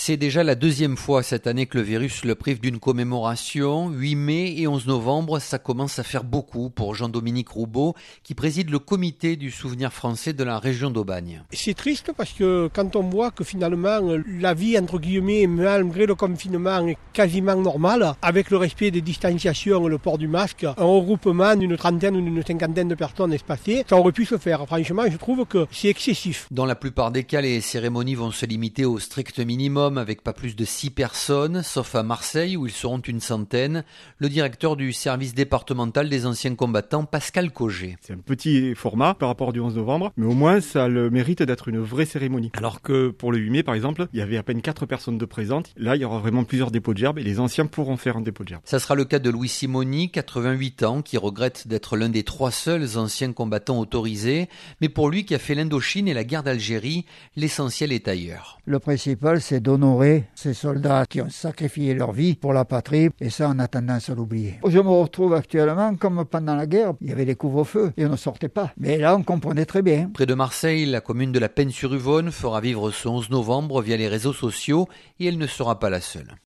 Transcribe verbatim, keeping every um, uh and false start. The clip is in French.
C'est déjà la deuxième fois cette année que le virus le prive d'une commémoration. huit mai et onze novembre, ça commence à faire beaucoup pour Jean-Dominique Roubaud, qui préside le comité du souvenir français de la région d'Aubagne. C'est triste parce que quand on voit que finalement la vie, entre guillemets, malgré le confinement, est quasiment normale, avec le respect des distanciations, le port du masque, un regroupement d'une trentaine ou d'une cinquantaine de personnes espacées, ça aurait pu se faire. Franchement, je trouve que c'est excessif. Dans la plupart des cas, les cérémonies vont se limiter au strict minimum, avec pas plus de six personnes, sauf à Marseille où ils seront une centaine. Le directeur du service départemental des anciens combattants, Pascal Cogé. C'est un petit format par rapport du onze novembre, mais au moins ça a le mérite d'être une vraie cérémonie. Alors que pour le huit mai, par exemple, il y avait à peine quatre personnes de présentes. Là, il y aura vraiment plusieurs dépôts de gerbes et les anciens pourront faire un dépôt de gerbes. Ça sera le cas de Louis Simoni, quatre-vingt-huit ans, qui regrette d'être l'un des trois seuls anciens combattants autorisés. Mais pour lui qui a fait l'Indochine et la guerre d'Algérie, l'essentiel est ailleurs. Le principal, c'est d'honorer ces soldats qui ont sacrifié leur vie pour la patrie, et ça, on a tendance à l'oublier. Je me retrouve actuellement comme pendant la guerre, il y avait les couvre-feux et on ne sortait pas. Mais là, on comprenait très bien. Près de Marseille, la commune de la Penne-sur-Yvonne fera vivre ce onze novembre via les réseaux sociaux et elle ne sera pas la seule.